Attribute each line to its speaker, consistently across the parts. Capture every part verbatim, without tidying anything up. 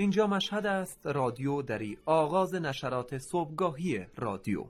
Speaker 1: اینجا مشهد است، رادیو دری، آغاز نشرات صبحگاهی رادیو.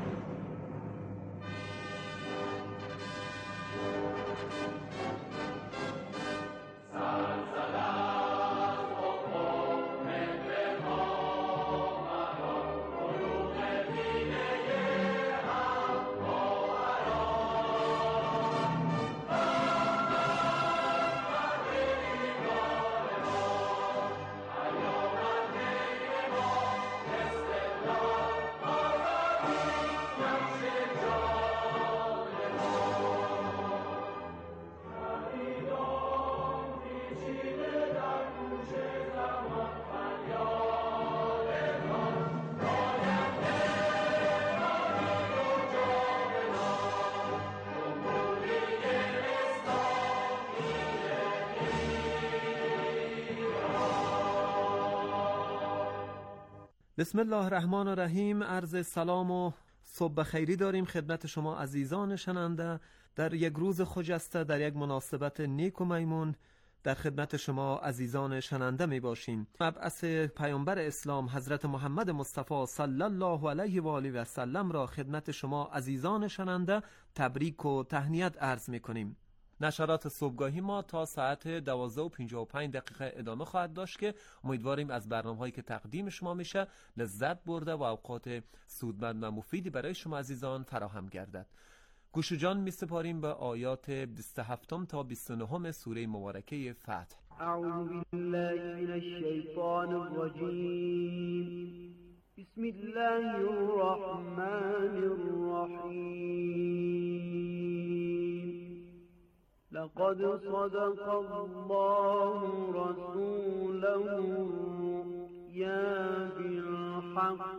Speaker 1: بسم الله الرحمن الرحیم. عرض سلام و صبح خیری داریم خدمت شما عزیزان شنونده. در یک روز خجسته، در یک مناسبت نیک و میمون، در خدمت شما عزیزان شنونده می باشیم. مبعث پیامبر اسلام حضرت محمد مصطفی صلی الله علیه و آله و سلم را خدمت شما عزیزان شنونده تبریک و تهنیت عرض می کنیم. نشرات صبحگاهی ما تا ساعت دوازده و پنجاه و پنج دقیقه ادامه خواهد داشت که امیدواریم از برنامه‌هایی که تقدیم شما میشه لذت برده و اوقات سودمند و مفیدی برای شما عزیزان فراهم گردد. گوش جان می‌سپاریم به آیات بیست و هفت تا بیست و نه سوره مبارکه فتح.
Speaker 2: اعوذ بالله من الشیطان الرجیم. بسم الله الرحمن الرحیم. لقد صدق الله رسوله الرؤيا بالحق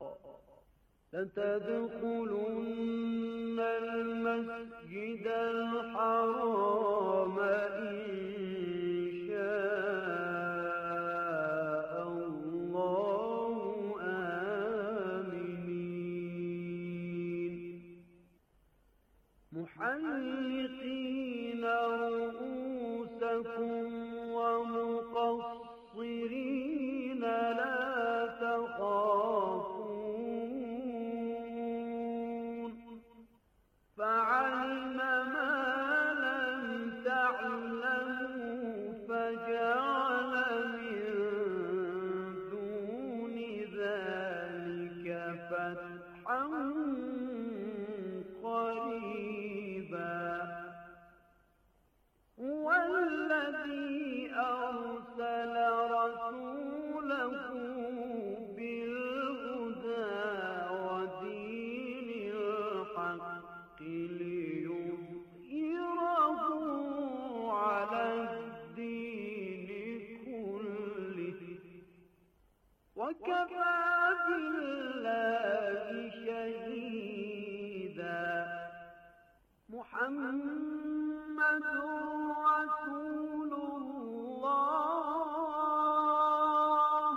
Speaker 2: لتدخلن المسجد الحرام إن شاء الله آمنين محلقين رؤوسكم ومقصرين لا تخافون فعلم ما لم تعلموا فجعل من دون ذلك فتحا قريبا هو الذي أرسل رسوله بالهدى ودين الحق ليظهره على الدين كله وكفى بالله شهيدا محمد رسول الله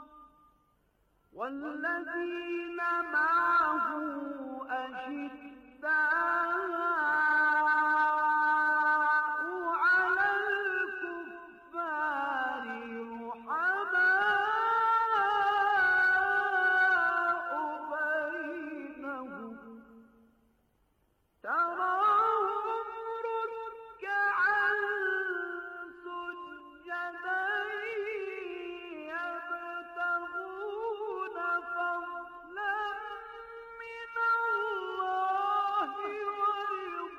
Speaker 2: والذين معه أشداء على الكفار رحماء بينهم تراهم ركعا سجدا يبتغون فضلا من الله ورضوانا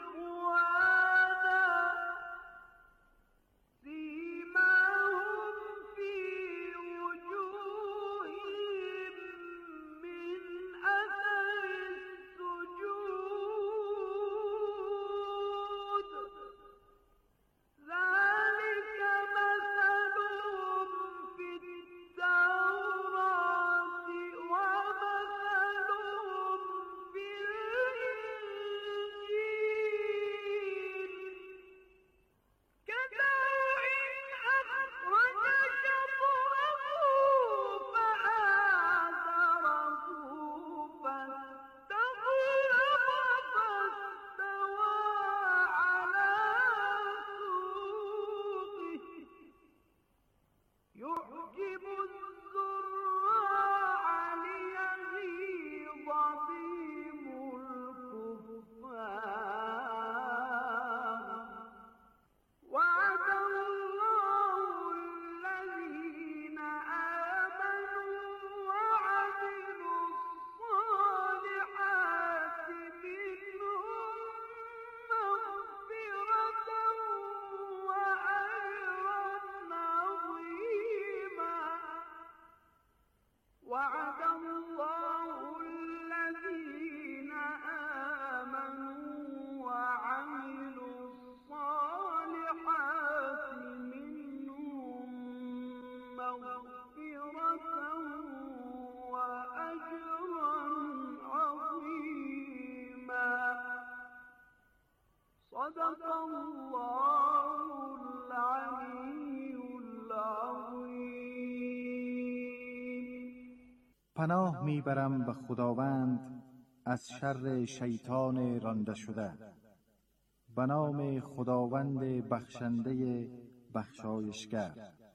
Speaker 3: پناه میبرم به خداوند از شر شیطان رانده شده. به نام خداوند بخشنده بخشایشگر.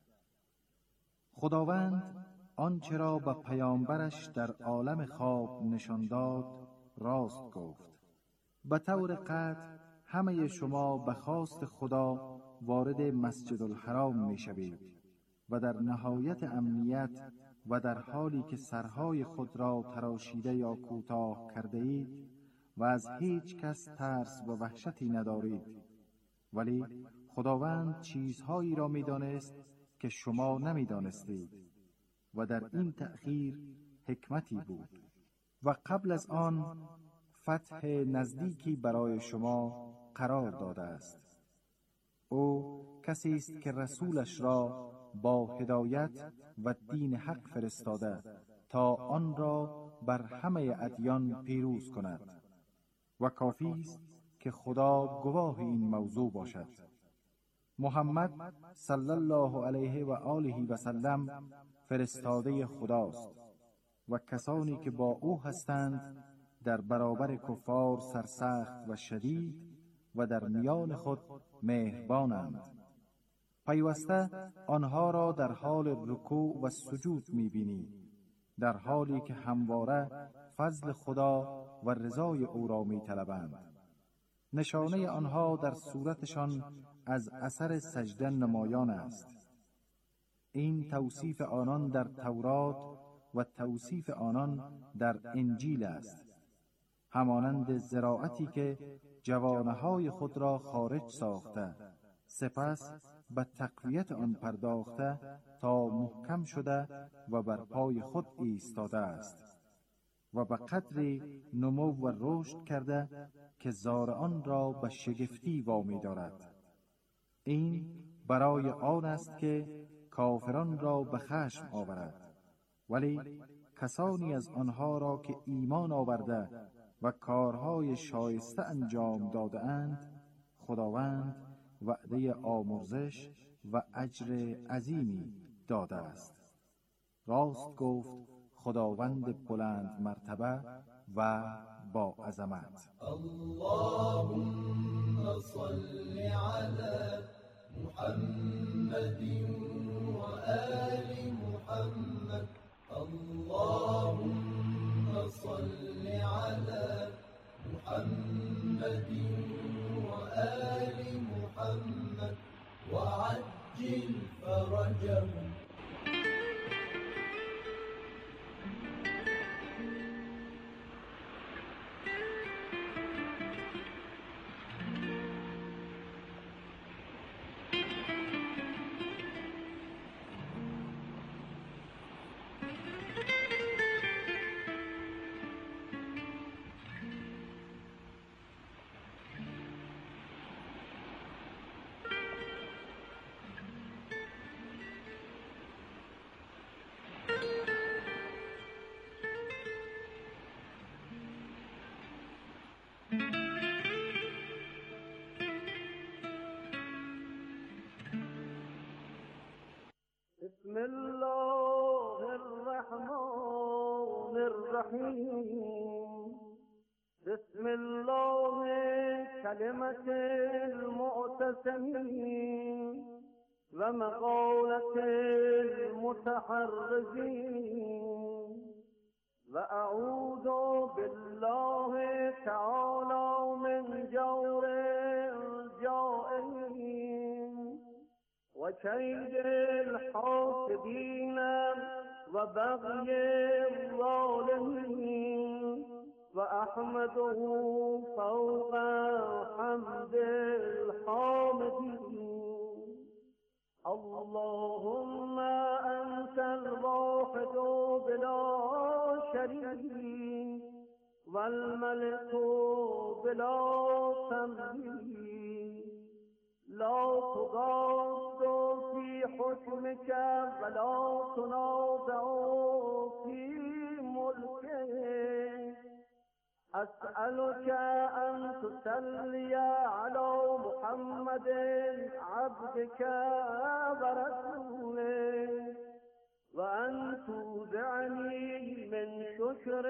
Speaker 3: خداوند آنچه را به پیامبرش در عالم خواب نشان داد راست گفت. به طور قطع همه شما به خواست خدا وارد مسجد الحرام می شوید و در نهایت امنیت و در حالی که سرهای خود را تراشیده یا کوتاه کرده اید و از هیچ کس ترس و وحشتی ندارید. ولی خداوند چیزهایی را می دانست که شما نمی دانستید و در این تأخیر حکمتی بود. و قبل از آن فتح نزدیکی برای شما قرار داده است. او کسی است که رسولش را با هدایت و دین حق فرستاده تا آن را بر همه ادیان پیروز کند و کافی است که خدا گواه این موضوع باشد. محمد صلی الله علیه و آله و سلم فرستاده خداست و کسانی که با او هستند در برابر کفار سرسخت و شدید و در میان خود مهربانند. پیوسته آنها را در حال رکوع و سجود می‌بینی، در حالی که همواره فضل خدا و رضای او را می‌طلبند. نشانه آنها در صورتشان از اثر سجده نمایان است. این توصیف آنان در تورات و توصیف آنان در انجیل است. همانند زراعتی که جوانه‌های خود را خارج ساخته، سپس به تقویت آن پرداخته تا محکم شده و بر پای خود ایستاده است و به قدری نمو و رشد کرده که زارعان را به شگفتی وامی دارد. این برای آن است که کافران را به خشم آورد، ولی کسانی از آنها را که ایمان آورده و کارهای شایسته انجام داده اند، خداوند وعده آمرزش و اجر عظیمی داده است. راست گفت خداوند بلند مرتبه و با عظمت.
Speaker 4: اللهم صل علی محمد و آل محمد. اللهم صل علی محمد و آل محمد و عجل فرجهم.
Speaker 2: بسم الله الرحمن الرحیم. بسم الله کلمة المعتصمین و مقالة المتحرزین و اعوذ بالله تعالی من جور الجائرین و کید الحاسدین و بغی الظالمین و احمده فوق حمد الحامدین. اللهم انت الواحد بلا شریک والملك بلا تملیک لا تغاض في حكمك ولا تنازع في ملكك. أسألك أن تصلي على محمد عبدك ورسولك وأن تودعني من شكر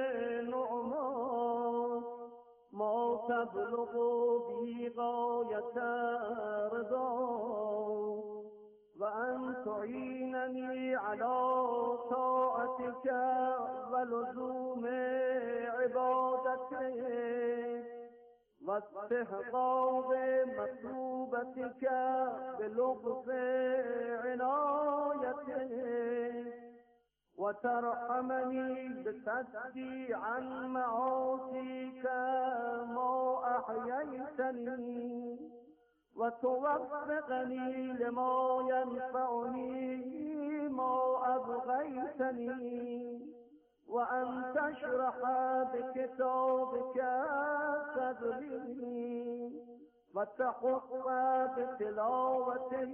Speaker 2: نعمان ما تبلغ به غاية رضا وأن تعينني على طاعتك ولزوم عبادتك واستحقاق مطلوبتك بلطف عنايتك وترحمني بصدي عن معاصيك ما أحييتني وتوفقني لما ينفعني ما أبغيتني وأن تشرح بكتابك صدري وتحق بتلاوته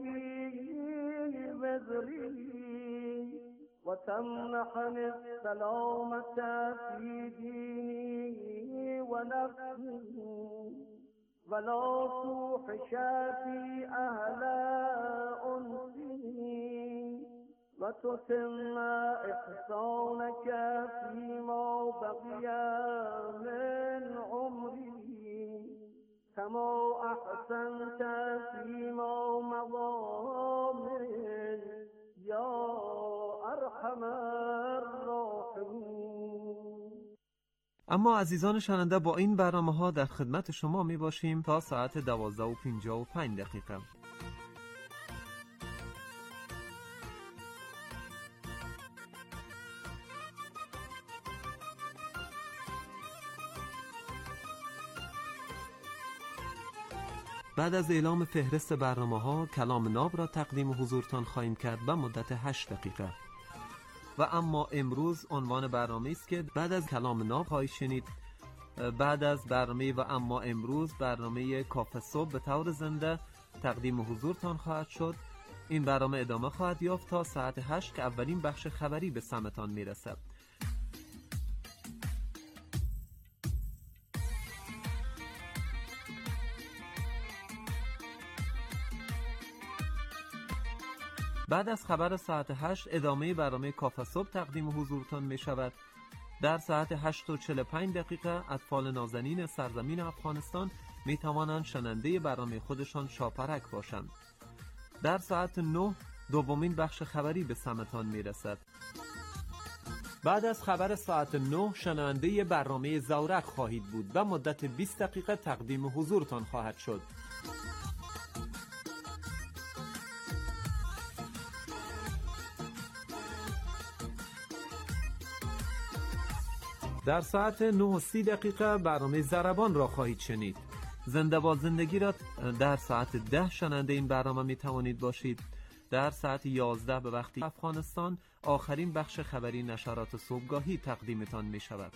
Speaker 2: وزري وتمنحني السلامة في ديني ونفسي ولا توحش في أهل أنسي وتتم إحسانك فيما بقي من عمري كما أحسنت فيما مضى من يا أرحم الراحمين.
Speaker 1: اما عزیزان شنونده با این برنامه ها در خدمت شما می باشیم تا ساعت دوازده و پنجاه و پنج دقیقه. بعد از اعلام فهرست برنامه ها کلام ناب را تقدیم حضورتان خواهیم کرد به مدت هشت دقیقه. و اما امروز عنوان برنامه است که بعد از کلام ناب خواهید شنید. بعد از برنامه و اما امروز برنامه کافه صبح به طور زنده تقدیم حضورتان خواهد شد. این برنامه ادامه خواهد یافت تا ساعت هشت که اولین بخش خبری به سمتان میرسد. بعد از خبر ساعت هشت ادامه برنامه کافه صبح تقدیم حضورتان می شود. در ساعت هشت و چهل و پنج دقیقه اطفال نازنین سرزمین افغانستان می توانند شنونده برنامه خودشان شاپرک باشند. در ساعت نه دومین بخش خبری به سمتان می رسد. بعد از خبر ساعت نه شنونده برنامه زورق خواهید بود و مدت بیست دقیقه تقدیم حضورتان خواهد شد. در ساعت نه و سی دقیقه برنامه ضربان را خواهید شنید. زنده با زندگی را در ساعت ده شنونده این برنامه می توانید باشید. در ساعت یازده به وقت افغانستان آخرین بخش خبری نشرات صبحگاهی تقدیمتان می شود.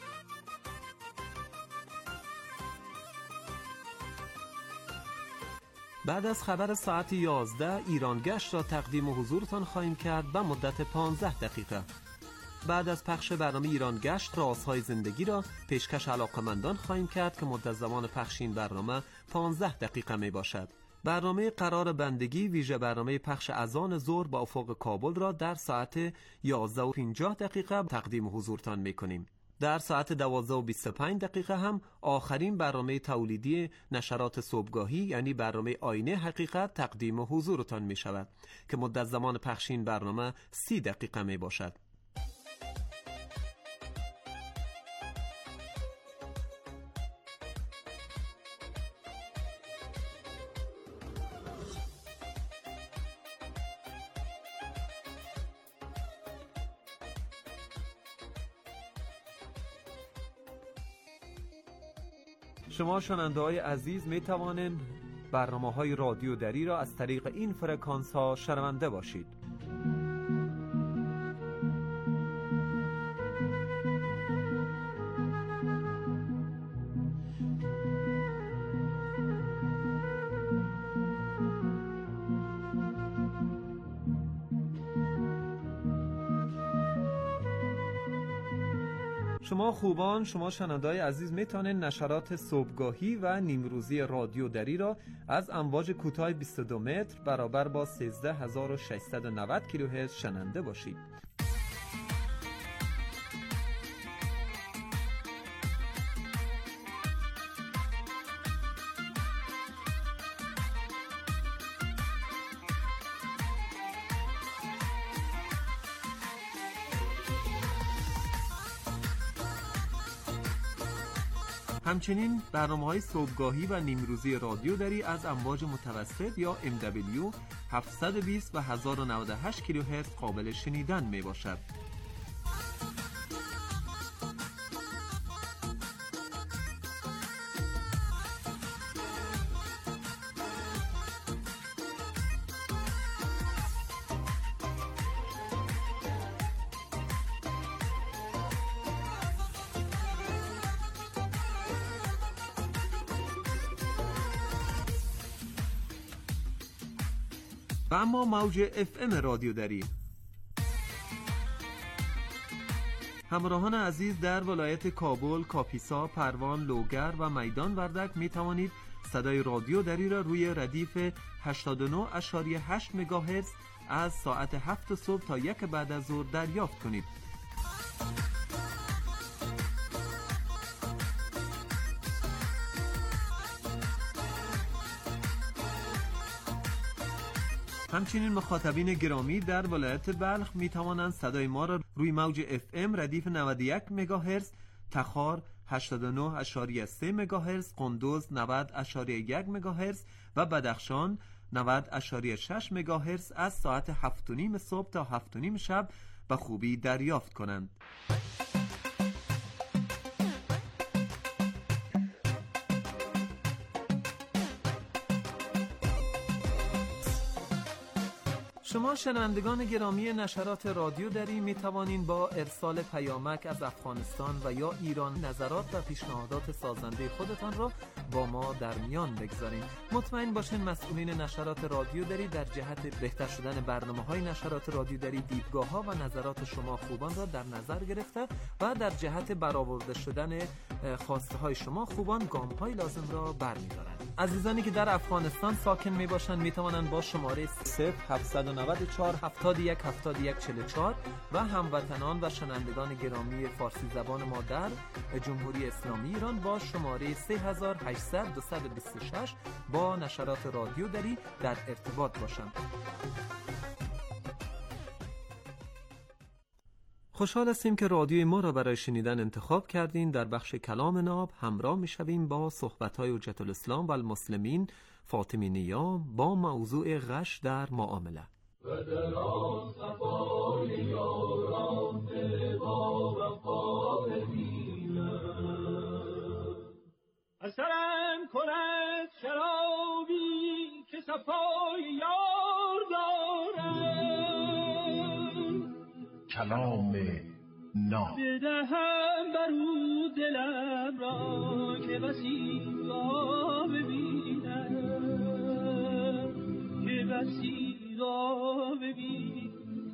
Speaker 1: بعد از خبر ساعت یازده ایران گشت را تقدیم حضورتان خواهیم کرد به مدت پانزده دقیقه. بعد از پخش برنامه ایران گشت رازهای زندگی را پیشکش علاقمندان خواهیم کرد که مدت زمان پخش این برنامه پانزده دقیقه می باشد. برنامه قرار بندگی ویژه برنامه پخش اذان ظهر با افق کابل را در ساعت یازده و پنجاه دقیقه تقدیم حضورتان می کنیم. در ساعت دوازده و بیست و پنج دقیقه هم آخرین برنامه تولیدی نشرات صبحگاهی یعنی برنامه آینه حقیقت تقدیم حضورتان می شود که مدت زمان پخش این برنامه سی دقیقه می باشد. شما شنونده های عزیز می توانید برنامه های رادیو دری را از طریق این فرکانس ها شنونده باشید. شما خوبان، شما شنونده‌های عزیز میتونید نشرات صبحگاهی و نیمروزی رادیو دری را از امواج کوتاه بیست و دو متر برابر با سیزده هزار و ششصد و نود کیلوهرتز شنونده باشید. همچنین برنامه‌های صبحگاهی و نیمروزی رادیو دری از امواج متوسط یا ام دبلیو هفتصد و بیست و هزار و نود و هشت کیلوهرتز قابل شنیدن می باشد. و اما موج اف ام رادیو دری. همراهان عزیز، در ولایت کابل، کاپیسا، پروان، لوگر و میدان وردک می توانید صدای رادیو دری را روی ردیف هشتاد و نه ممیز هشت مگاهرتز از ساعت هفت صبح تا یک بعد از ظهر دریافت کنید. همچنین مخاطبین گرامی در ولایت بلخ می توانند صدای ما را روی موج اف ام ردیف نود و یک مگاهرتز، تخار هشتاد و نه ممیز سه مگاهرتز، قندوز نود ممیز یک مگاهرتز و بدخشان نود ممیز شش مگاهرتز از ساعت هفت و نیم صبح تا هفت و نیم شب به خوبی دریافت کنند. شما شنوندگان گرامی نشرات رادیو دری می توانید با ارسال پیامک از افغانستان و یا ایران نظرات و پیشنهادات سازنده خودتان را با ما در میان بگذارید. مطمئن باشین مسئولین نشرات رادیو دری در جهت بهتر شدن برنامه‌های نشرات رادیو دری دیدگاه‌ها و نظرات شما خوبان را در نظر گرفته و در جهت برآورده شدن خواسته‌های شما خوبان گام‌های لازم را برمی‌دارند. عزیزانی که در افغانستان ساکن میباشند میتوانند با شماره صفر هفتصد و نود و چهار هفتاد و یک هفتاد و یک چهل و چهار و هموطنان و شنوندگان گرامی فارسی زبان ما در جمهوری اسلامی ایران با شماره سه هزار و هشتصد دویست و بیست و شش با نشرات رادیو دری در ارتباط باشند. خوشحال هستیم که رادیوی ما را برای شنیدن انتخاب کردین. در بخش کلام ناب همراه می شویم با صحبت‌های حجت الاسلام و المسلمین فاطمی نیا با موضوع غش در معامله.
Speaker 4: و در آن صفای یاران با وفا ببینم، اثرم کند شرابی که صفای یار دارم.
Speaker 3: کلام ناب
Speaker 4: بدهم برو دلم را که بسی را ببینم، که بسی را ببینم.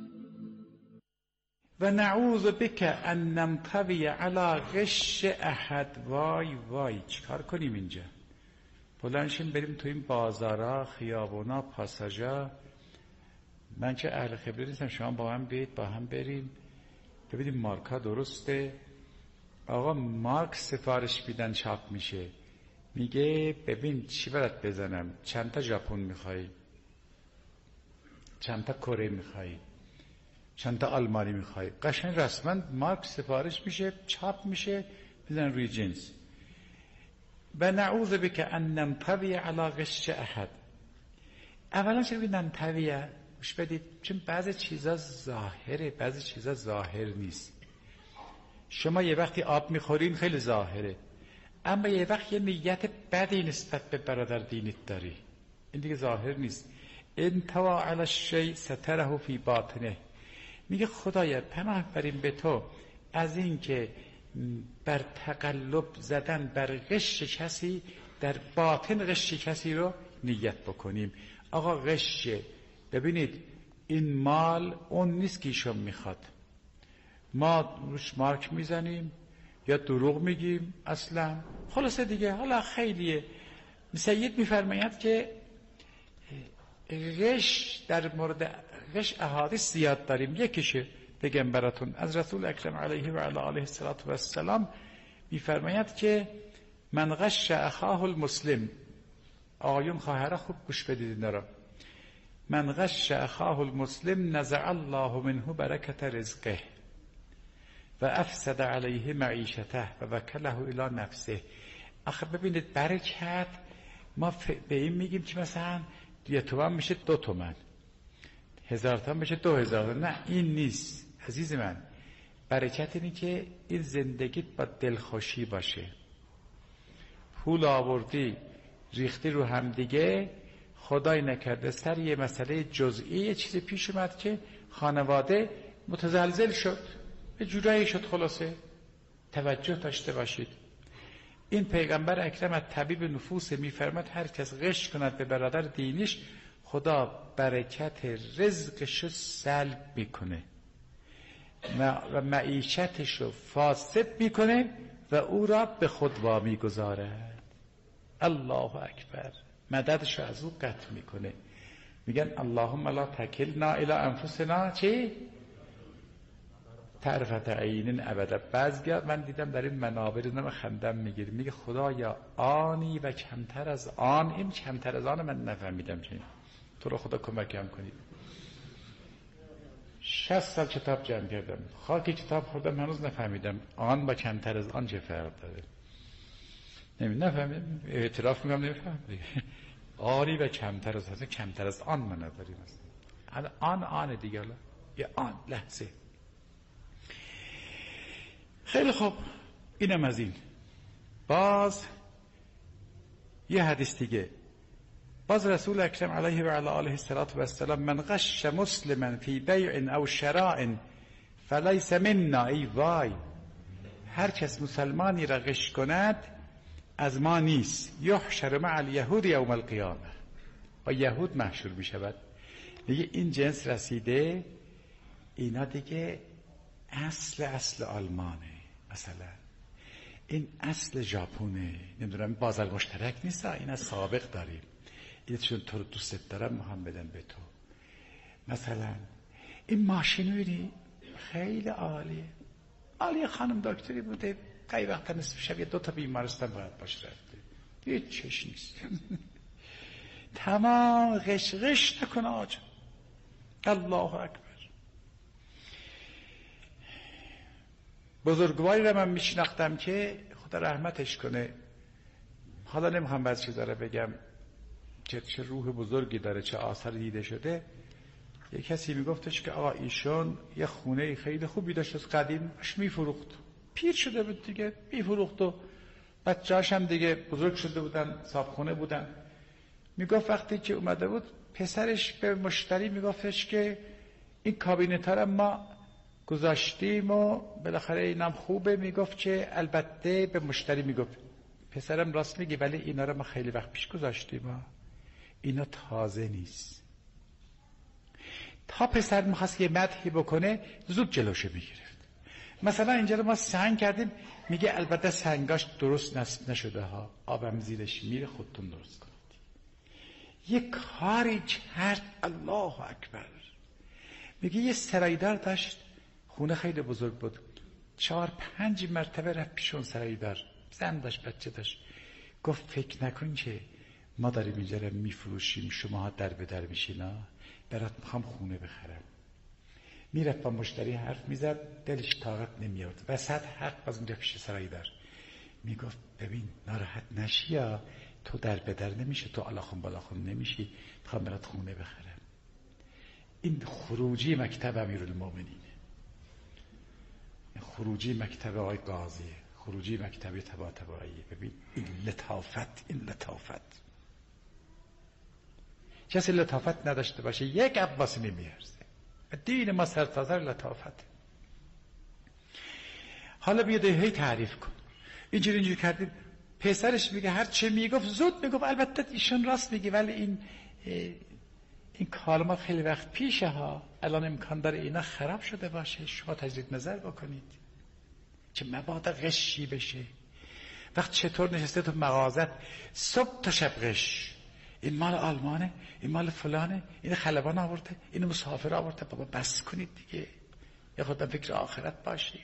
Speaker 5: و نعوذ بک ان نمتوی علی غش احد. وای وای چیکار کنیم اینجا؟ بلندشیم بریم تو این بازارا، خیابونا، پاساژا. من که اهل خبره نیستم، شما با هم بیایید با هم بریم ببینیم مارکا درسته. آقا مارک سفارش میدن چاپ میشه، میگه ببین چی برات بزنم، چند تا ژاپن میخوای، چند تا کره میخوای، چند تا آلمانی میخوای. قشنگ رسما مارک سفارش میشه، چاپ میشه، میزنن روی جنس. و نعوذ بک ان ننطوی علی غش احد. اولا چه بگید ننطوی؟ گوش بدید، چون بعضی چیزا ظاهره، بعضی چیزا ظاهر نیست. شما یه وقتی آب میخورین خیلی ظاهره، اما یه وقت یه نیت بدی نسبت به برادر دینت داری، این دیگه ظاهر نیست. انطوا علی الشیء ستره فی باطنه. میگه خدایا پناه بریم به تو از این که بر تقلب زدن بر غش کسی در باطن غش کسی رو نیت بکنیم. آقا غشه، ببینید این مال اون نیست که ایشون میخواد، ما روش مارک میزنیم یا دروغ میگیم اصلا، خلاصه دیگه. حالا خیلیه. سید میفرماید که غش، در مورد غش احادیث زیاد داریم. یکیشه بگم براتون از رسول اکرم علیه و علی آله السلام میفرماید که من غش اخاه المسلم. آقایون خواهرها خوب گوش بدید اینا را. من غش اخاه المسلم نزع الله منه برکت رزقه و افسد علیه معیشته و وکله الی نفسه. آخه ببینید برکت ما ف... به این میگیم که مثلا یه تومن میشه دو تومن، هزار تومن میشه دو هزار تومن. نه این نیست عزیز من. برکت اینی که این زندگیت با دلخوشی باشه. پول آوردی ریختی رو هم دیگه، خدای نکرده سر یه مسئله جزئی یه چیزی پیش اومد که خانواده متزلزل شد، به جورایی شد. خلاصه توجه داشته باشید. این پیغمبر اکرم از طبیب نفوس میفرماد هر کس غش کند به برادر دینیش، خدا برکت رزقشو سلب میکنه و معیشتشو فاسد میکنه و او را به خود وامی گذارد. الله اکبر. مددشو از او قطع میکنه. میگن اللهم لا تکلنا الی انفسنا چی؟ طرفت عین ابدا. بعضی من دیدم در این منابر نم خندم میگیره، میگه خدایا آنی و کمتر از آن، این کمتر از آن من نفهمیدم چی. تو رو خدا کمکم کنید. شصت سال کتاب جمع کردم، خاکی کتاب خوردم، هنوز نفهمیدم آن با کمتر از آن چه فرق داره. نمی نفهمیدم، اعتراف میگم نمیفهم دیگه. آنی و کمتر از آن، کمتر از آن من نداریم. آن آن دیگه، یه آن لحظه. خیلی خوب، اینم از این. باز یه حدیث دیگه، باز رسول اکرم علیه و علی آله السلام من غش مسلما فی بیع او شراء فلیس منا. ای وای، هر کس مسلمانی را غش کند از ما نیست. یحشر مع الیهود یوم القیامه، با یهود محشور می شود. دیگه این جنس رسیده، اینا دیگه اصل اصل آلمانه، مثلا این اصل ژاپونه، نمیدونم بازار مشترک نیست، این از سابق داریم. این چون تو رو دوست دارم مهم بدن به تو. مثلا این ماشینویی خیلی عالیه، عالیه. خانم دکتری بوده، قای وقت نصف شب یه دو تا بیمارستان باید باش رفته، هیچ چش نیست. تمام غش غش نکنه آجا. الله اکبر. بزرگواری را من میشناختم که خدا رحمتش کنه، حالا نمیخوام بعض چیزا رو بگم چه چه روح بزرگی داره، چه آثار دیده شده. یه کسی میگفتش که آقا ایشون یه خونه خیلی خوبی داشت از قدیم، باش میفروخت، پیر شده بود دیگه، میفروخت و بچه‌هاش هم دیگه بزرگ شده بودن، صاحب خونه بودن. میگفت وقتی که اومده بود پسرش به مشتری میگفتش که این کابینت ها رو ما گذاشتیم و بالاخره اینم خوبه. میگفت که البته به مشتری میگفت پسرم راست میگی، ولی اینا رو ما خیلی وقت پیش گذاشتیم، اینا تازه نیست. تا پسر میخواست یه مدحی بکنه زود جلوشو میگرفت. مثلا اینجا رو ما سنگ کردیم، میگه البته سنگاش درست نصب نشده ها، آبم زیرش میره، خودتون درست کنید. یه کاری کرد، الله اکبر. میگه یه سرایدار داشت، خونه خیلی بزرگ بود، چهار پنج مرتبه رفت پیش اون سرایدار، زن داشت بچه داشت. گفت فکر نکن که ما داریم اینجا رو میفروشیم، شما در به در میشینا، برات میخوام خونه بخرم. میرفت با مشتری حرف میزد، دلش طاقت نمیاد، وسط حق باز اونجا پیش سرایدار میگفت ببین ناراحت نشی، یا تو در به در نمیشه، تو الاخون بالاخون نمیشی، میخوام برات خونه بخرم. این خروجی مکتب امیرالمومنینه، خروجی مکتب آقای قاضیه، خروجی مکتب طباطبائیه. ببین این لطافت، این لطافت. کسی لطافت نداشته باشه یک عباسی نمیارزه. دین ما سرتاسر لطافت. حالا بیاد هی تعریف کن، اینجوری اینجوری کردیم. پسرش میگه هر چه میگفت زود میگفت البته ایشون راست میگه، ولی این این کالما خیلی وقت پیشه ها، الان امکان داره اینا خراب شده باشه، شما تجدید نظر بکنید چه مبادا غشی بشه. وقت چطور نشسته تو مغازت صبح تا شب غش، این مال آلمانه، این مال فلانه، این خلبان آورده، این مسافر آورده. بابا بس کنید دیگه، یا خودم فکر آخرت باشیم.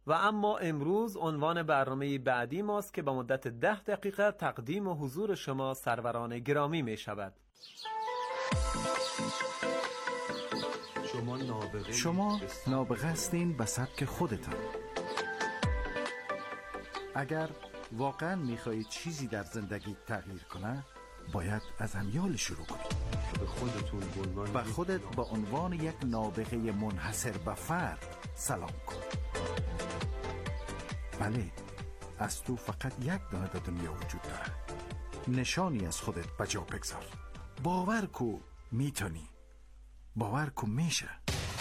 Speaker 1: و اما امروز عنوان برنامه بعدی ماست که با مدت ده دقیقه تقدیم و حضور شما سروران گرامی می شود.
Speaker 3: شما نابغه شما نابغه هستین به سبک خودتان. اگر واقعا میخواهید چیزی در زندگی تغییر کنه، باید از امیال شروع کنید. به خودتون به خودت با عنوان یک نابغه منحصر به فرد سلام کن. بله، از تو فقط یک دانه در دنیا وجود داره. نشانی از خودت بجا بگذار. باور کو میتونی. باور کو میشه.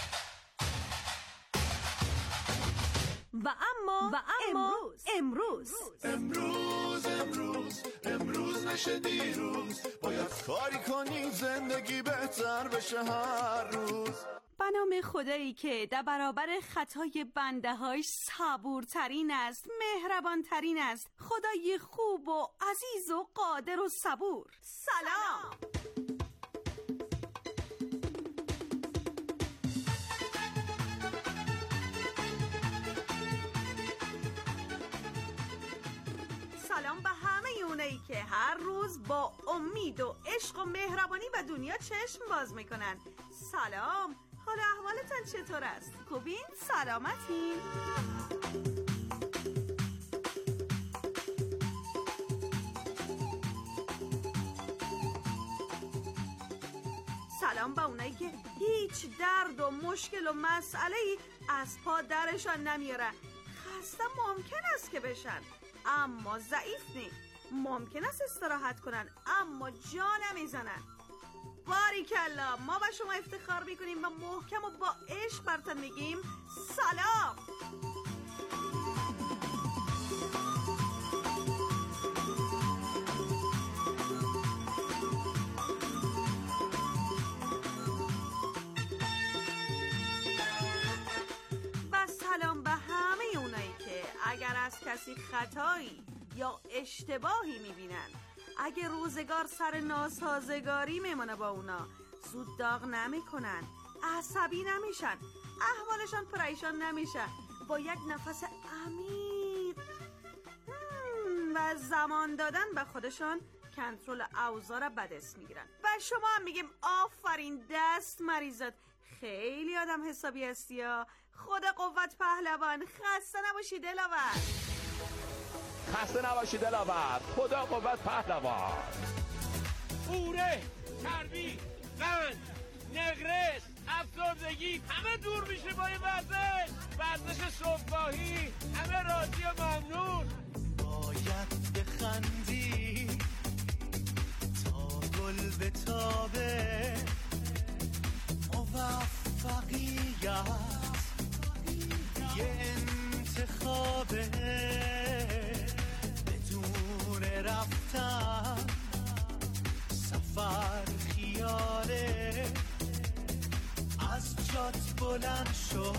Speaker 6: و اما و اما امروز
Speaker 7: امروز امروز امروز نشه دیروز، باید کاری کنی زندگی بهتر بشه هر روز.
Speaker 6: به نام خدایی که در برابر خطای بنده هاش صبورترین است، مهربان ترین است، خدای خوب و عزیز و قادر و صبور. سلام. سلام به همه اونایی که هر روز با امید و عشق و مهربانی به دنیا چشم باز میکنن. سلام، حال احوالتان چطور است؟ خوبین؟ سلامتین؟ سلام به اونایی که هیچ درد و مشکل و مسئله‌ای از پا درشان نمیاره. خسته ممکن است که بشن اما ضعیف نی. ممکن است استراحت کنن اما جا نمیزنن. باریکلا، ما با شما افتخار میکنیم و محکم و با عشق براتون میگیم سلام. و سلام به همه اونایی که اگر از کسی خطایی یا اشتباهی میبینن، اگه روزگار سر ناسازگاری میمونه با اونا، زود داغ نمیکنن، عصبی نمیشن، احوالشان پریشان نمیشه، با یک نفس عمیق و زمان دادن به خودشان کنترل اوضاع به دست میگیرن. و شما هم میگیم آفرین، دست مریضت، خیلی آدم حسابی هستی ها. خدا قوت پهلوان. خسته نباشی دلاور.
Speaker 8: خسته نباشی دلاور. خدا قوت پهلوان.
Speaker 9: اوره، چربی، قند، نقرس، افسردگی همه دور میشه با این ورزش. ورزش صبحگاهی، همه راضی و ممنون.
Speaker 7: باید بخندی تا گل بتابه، موفقیت یه انتخابه، بدون رفتن سفر خیاله، از جات بلند شو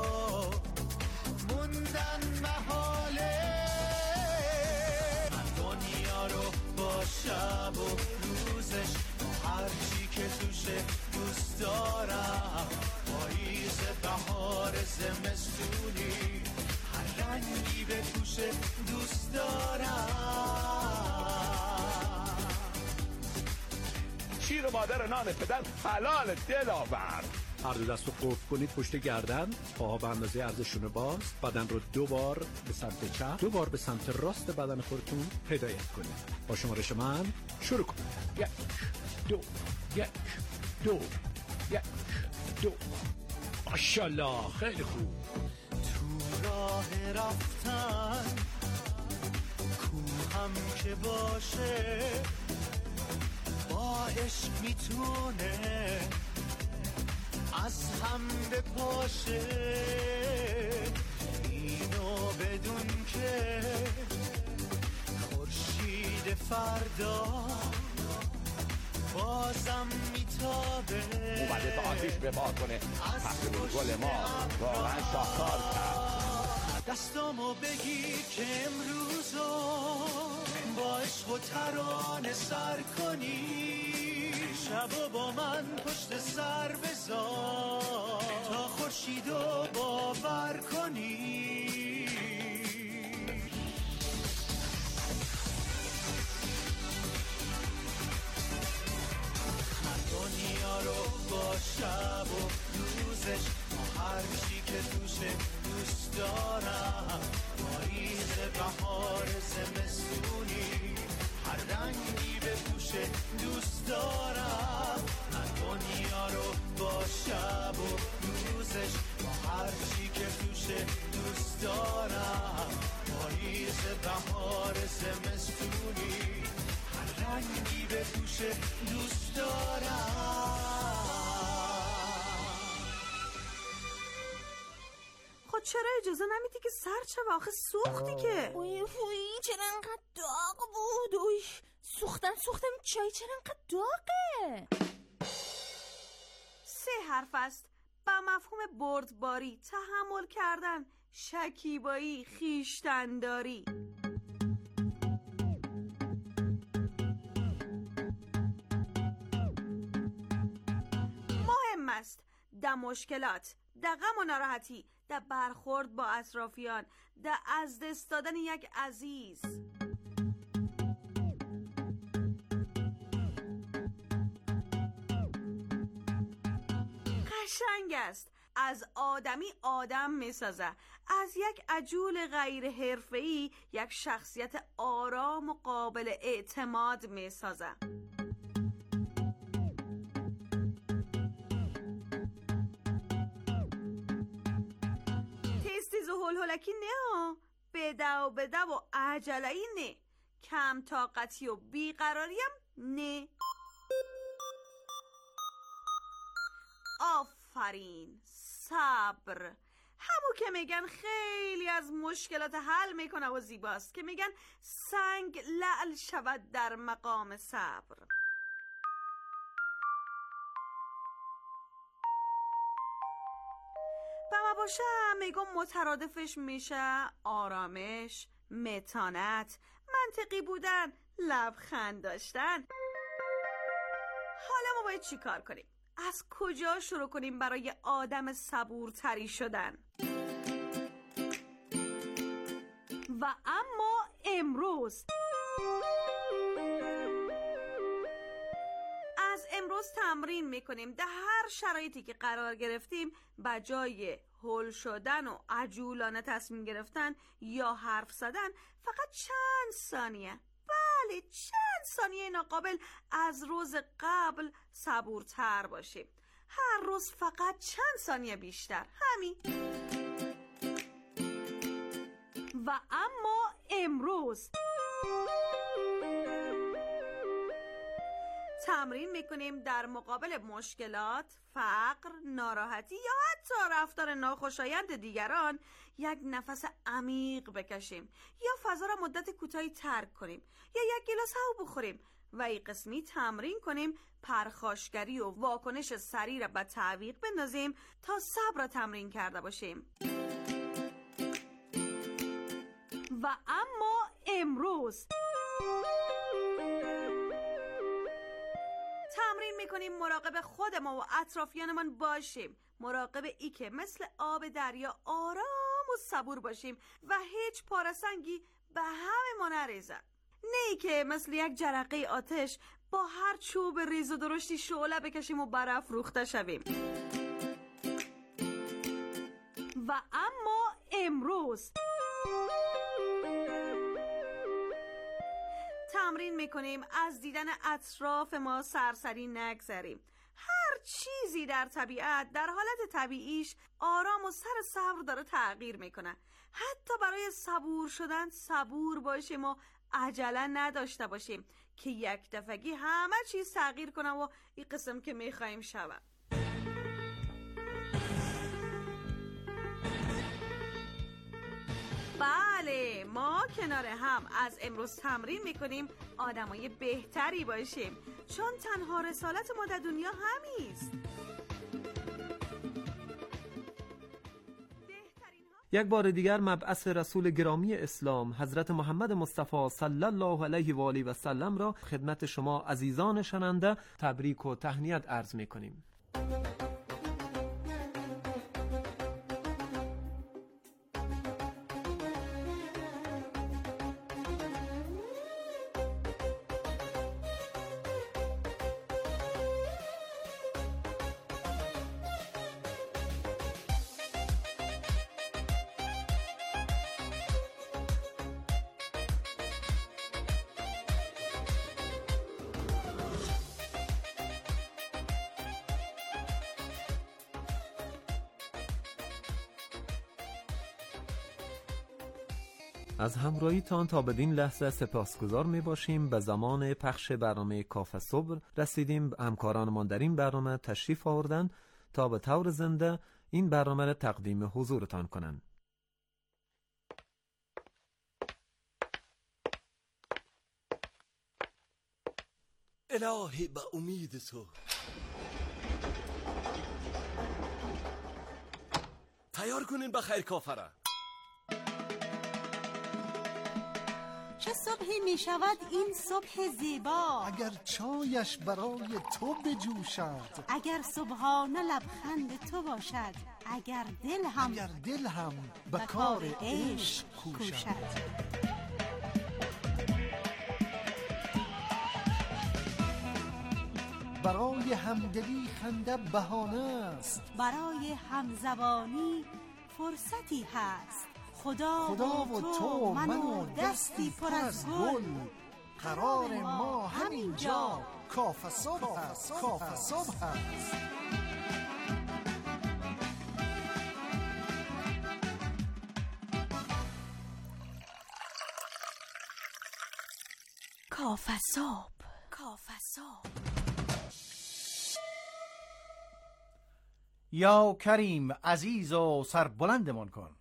Speaker 7: موندن محاله. من دنیا رو با شب و روزش، هر چی که توشه دوست دارم، پاییز بهار زمستونی، هر رنگی به توشه دوست دارم.
Speaker 8: شیر و مادر نان پدر حلال دلاور.
Speaker 10: هر دو دست رو قفل کنید پشت گردن، پاها به اندازه عرضشون باز، بدن رو دو بار به سمت چپ، دو بار به سمت راست بدن خودتون هدایت کنید. با شمارش من شروع کنید. یک دو یک دو یک دو. ماشاءالله، خیلی خوب.
Speaker 7: تو راه رفتن کوهم که باشه، با عشق میتونه از هم بپاشه. اینو بدون که خورشید فردا بازم میتابه،
Speaker 8: اومده تا آتیش بپا کنه. پخت گل ما واقعا شاهکار کرد.
Speaker 7: دستامو بگیر که امروزو با عشق و ترانه سر کنی، شبو با من پشت سر بذار تا خورشیدو باور کنی. هر چی که توشه دوست دارم، پاییز بهار زمستونی، هر رنگی به توشه دوست دارم، من دنیا رو با شب و روزش، با هر چی که توشه دوست دارم، پاییز بهار زمستونی، هر رنگی به توشه دوست دارم.
Speaker 6: خود چرا اجازه نمیدی که سر چه واقع سوختی که؟
Speaker 11: اوی اوی چرا انقدر داغ بود؟ اوی سوختن سوختن چای چرا انقدر داغه؟
Speaker 6: سه حرف است با مفهوم بردباری، تحمل کردن، شکیبایی، خیشتنداری. مهم است در مشکلات، در غم و ناراحتی، در برخورد با اطرافیان، در از دست دادن یک عزیز. قشنگ است از آدمی آدم میسازه، از یک عجول غیر حرفه‌ای یک شخصیت آرام و قابل اعتماد میسازه. تیز و هلهلکی نه، بده و بده و عجله‌ای نه، کم طاقتی و بیقراریم نه. آفرین، صبر، همو که میگن خیلی از مشکلات حل میکنه و زیباست، که میگن سنگ لعل شود در مقام صبر. و ما باشه میگم مترادفش میشه آرامش، متانت، منطقی بودن، لبخند داشتن. حالا ما باید چی کار کنیم؟ از کجا شروع کنیم برای آدم صبورتری شدن؟ و اما امروز از امروز تمرین میکنیم در هر شرایطی که قرار گرفتیم بجای هول شدن و عجولانه تصمیم گرفتن یا حرف زدن فقط چند ثانیه، بله چند ثانیه ناقابل از روز قبل صبورتر باشیم. هر روز فقط چند ثانیه بیشتر، همین. و اما امروز تمرین میکنیم در مقابل مشکلات، فقر، ناراحتی یا حتی رفتار ناخوشایند دیگران یک نفس عمیق بکشیم یا فضا را مدت کوتاهی ترک کنیم یا یک گیلاس هوا بخوریم و این قسمی تمرین کنیم پرخاشگری و واکنش سریع را به تعویق بندازیم تا صبر را تمرین کرده باشیم. و اما امروز تمرین میکنیم مراقب خود ما و اطرافیانمان باشیم، مراقب ای که مثل آب دریا آرام و صبور باشیم و هیچ پارسنگی به همه ما نریزد، نه ای که مثل یک جرقه آتش با هر چوب ریز و درشتی شعله بکشیم و برافروخته شویم. و اما امروز تمرین میکنیم از دیدن اطراف ما سرسری نگذریم. هر چیزی در طبیعت در حالت طبیعیش آرام و سر صبر داره تغییر میکنه. حتی برای صبور شدن صبور باشیم و عجله نداشته باشیم که یک دفعگی همه چیز تغییر کنه و این قسم که میخواییم شود. بله، ما کنار هم از امروز تمرین میکنیم آدمای بهتری باشیم، چون تنها رسالت ما در دنیا همیست.
Speaker 1: یک بار دیگر مبعث رسول گرامی اسلام حضرت محمد مصطفی صلی الله علیه و آله و سلم را خدمت شما عزیزان شنونده تبریک و تهنیت عرض میکنیم. از همراهیتان تا بدین لحظه سپاسگزار می باشیم. به زمان پخش برنامه کافه صبح رسیدیم. همکارانمان در این برنامه تشریف آوردن تا به طور زنده این برنامه را تقدیم حضورتان کنند.
Speaker 12: الهی به امید تو تیار کنین به خیر کافره.
Speaker 6: چه صبحی می شود این صبح زیبا،
Speaker 13: اگر چایش برای تو بجوشد،
Speaker 6: اگر صبحانه لبخند تو باشد، اگر دل هم
Speaker 13: اگر دل هم به کار عشق کوشد. برای همدلی خنده بهانه است،
Speaker 6: برای همزبانی فرصتی هست. خدا,
Speaker 13: خدا و تو من و دستی پر از گل، قرار ما همینجا کافه صبح هست. کافه صبح هست.
Speaker 6: کافه صبح، کافه صبح.
Speaker 3: یا کریم عزیز و سربلندمان کن.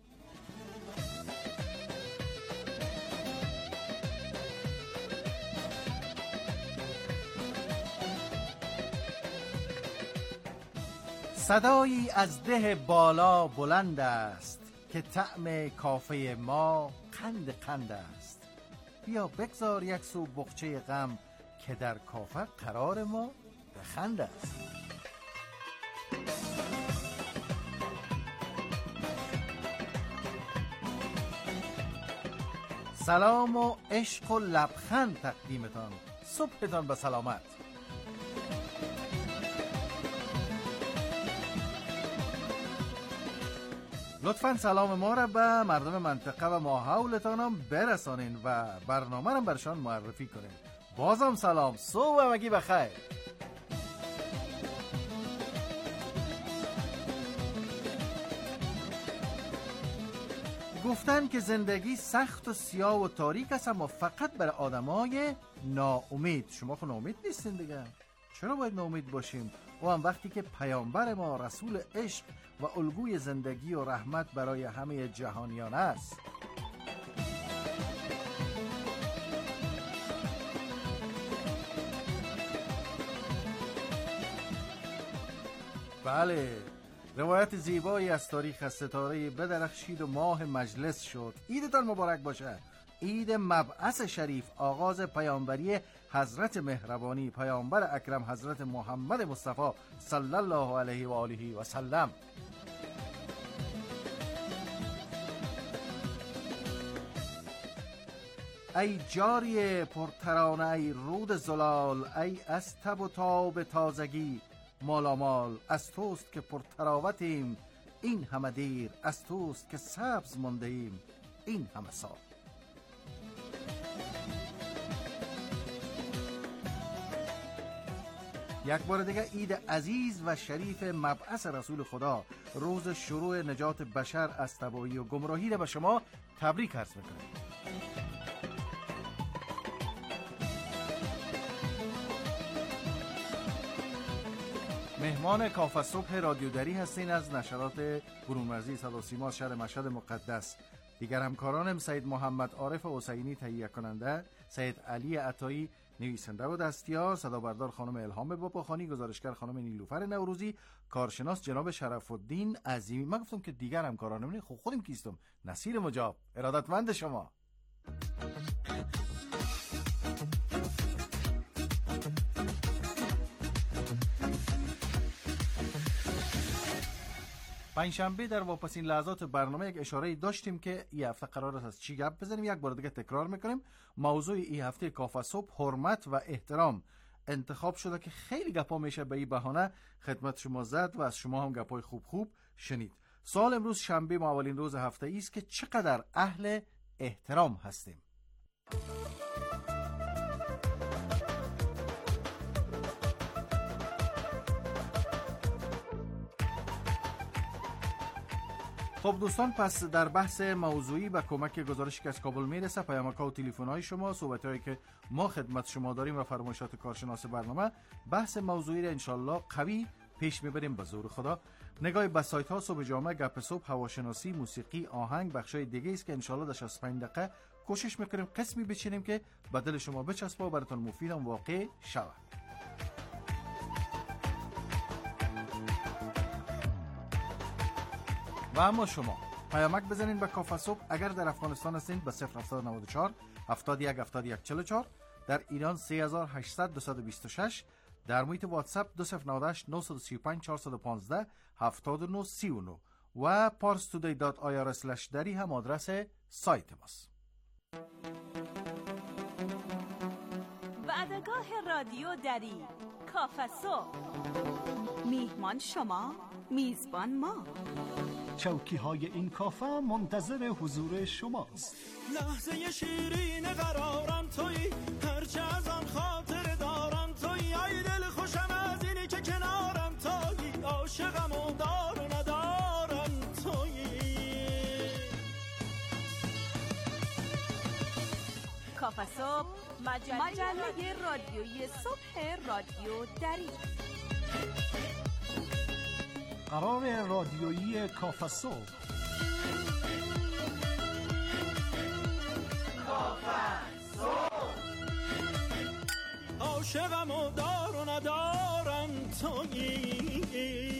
Speaker 3: صدایی از ده بالا بلند است که طعم کافه ما قند قند است. بیا بگذار یک سو بخچه غم که در کافه قرار ما بخند است. سلام و عشق و لبخند تقدیمتان. صبحتان به سلامت. لطفاً سلام ما را به مردم منطقه و ماحولتان هم برسانین و برنامه را برشان معرفی کنین. بازم سلام، صبح همگی بخیر. گفتن که زندگی سخت و سیاه و تاریک است، اما فقط برای آدمای ناامید. شما خود ناامید نیستین دیگه. چرا باید ناامید باشیم؟ و هم وقتی که پیامبر ما رسول عشق و الگوی زندگی و رحمت برای همه جهانیان است. بله، روایت زیبایی از تاریخ ستاره بدرخشید و ماه مجلس شد. عیدتان مبارک باشه. عید مبعث شریف، آغاز پیامبری حضرت مهربانی پیامبر اکرم حضرت محمد مصطفی صلی الله علیه و آله و سلم. ای جاری پرترانه، ای رود زلال، ای از تب و تاب تازگی مالامال، از توست که پرتراوتیم این همه دیر، از توست که سبز مانده ایم این همه سال. یک بار دیگه عید عزیز و شریف مبعث رسول خدا، روز شروع نجات بشر از تباهی و گمراهی را به شما تبریک عرض میکنم. مهمان کافه صبح رادیو دری هستین از نشرات برونمرزی صدا و سیما شهر مشهد مقدس. دیگر همکارانم سید محمد عارف حسینی تهیه کننده، سید علی عطایی نویسنده و دستیار، صدا بردار خانم الهام باباخانی، گزارشگر خانم نیلوفر نوروزی، کارشناس جناب شرف الدین عظیمی. من گفتم که دیگر همکارانم نه، خب خودم کیستم، نصیر مجاب، ارادتمند شما. پنجشنبه در واپسین لحظات برنامه یک اشاره داشتیم که این هفته قرار است از چی گپ بزنیم. یک بار دیگه تکرار میکنیم. موضوع این هفته کافه صبح حرمت و احترام انتخاب شده که خیلی گپا میشه به این بهانه خدمت شما زد و از شما هم گپای خوب خوب شنید. سوال امروز شنبه ما اولین روز هفته ای است که چقدر اهل احترام هستیم. خب دوستان، پس در بحث موضوعی و کمک گزارشی که از کابل میرسه، پیامک‌ها و تلفن‌های شما، صحبت‌هایی که ما خدمت شما داریم و فرمایشات کارشناس برنامه، بحث موضوعی را انشالله قوی پیش میبریم به زور خدا. نگاه به سایت‌ها صبح جامعه، گپ صبح، هواشناسی، موسیقی، آهنگ، بخشای دیگه است که انشالله در شصت و پنج دقیقه کوشش میکنیم قسمی بچینیم که به دل شما بچسبه و براتون مفید و واقع شود. و اما شما پیامک بزنین به کافه صبح اگر در افغانستان هستین به صفر هفت نه چهار هفتاد و یک هفتاد و یک چهل و چهار، در ایران سه هزار و هشتصد دویست و بیست و شش، در محیط واتساپ دو صفر نه هشت نه سه پنج چهار یک پنج هفتاد و نه سی و نه و parstoday دات آی آر اسلش دری هم آدرس سایت ماست.
Speaker 14: وعدگاه رادیو دری، کافه صبح. میهمان شما، میزبان ما.
Speaker 13: چوکی های این کافه منتظر حضور شماست.
Speaker 7: لحظه شیرین قرارم توی، هرچه از آن خاطر دارم توی، ای دل خوشم از اینی که کنارم توی، عاشقم و دار و ندارم توی.
Speaker 14: کافه صبح، مجله, مجله رادیویی صبح رادیو دری.
Speaker 13: قرار رادیویی کافه صبح.
Speaker 7: کافه صبح. عاشقم و دار و ندارم تویی.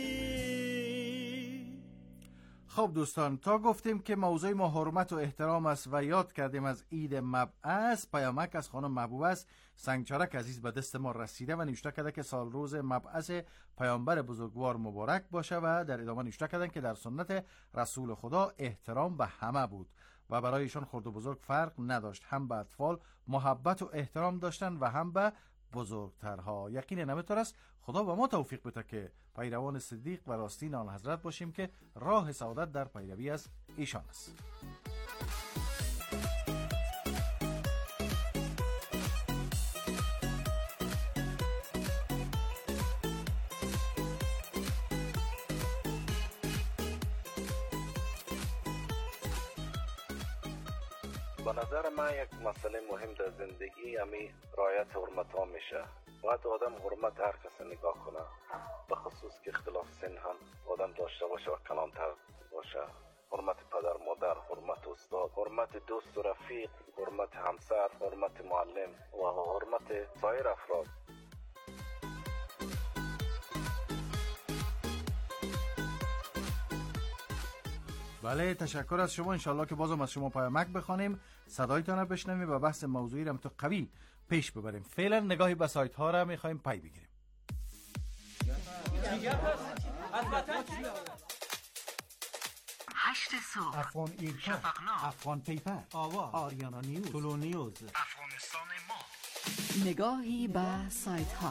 Speaker 3: خب دوستان، تا گفتیم که موضوع ما حرمت و احترام است و یاد کردیم از عید مبعث، پیامک از خانم محبوب است سنگچارک عزیز به دست ما رسیده و نوشته کرده که سال روز مبعث پیامبر بزرگوار مبارک باشه و در ادامه نوشته کردن که در سنت رسول خدا احترام به همه بود و برای ایشان خرد و بزرگ فرق نداشت، هم به اطفال محبت و احترام داشتن و هم به بزرگترها. یقین نمیتر است خدا به ما توفیق بده که پیروان صدیق و راستین آن حضرت باشیم که راه سعادت در پیروی از ایشان است.
Speaker 15: به نظر من یک مسئله مهم در زندگی همی رعایت حرمت ها میشه. باید آدم حرمت هر کس نگاه کنه، به خصوص که اختلاف سن هم آدم داشته باشه و کلانتر باشه. حرمت پدر مادر، حرمت استاد، حرمت دوست و رفیق، حرمت همسر، حرمت معلم و حرمت سایر افراد.
Speaker 3: بله، تشکر از شما. انشالله که بازم از شما پیامک بخوانیم، صدایتان رو بشنویم و بحث موضوعی رو هم تو قوی پیش ببریم. فعلا نگاهی به سایت ها رو میخوایم پی بگیریم.
Speaker 16: هشت صبح،
Speaker 13: افغان ایرکا،
Speaker 16: شفقنامه،
Speaker 13: افغان پیپر،
Speaker 16: آواز،
Speaker 13: آریانا نیوز،
Speaker 16: طلو
Speaker 13: نیوز،
Speaker 16: افغانستان ما.
Speaker 14: نگاهی به سایت ها.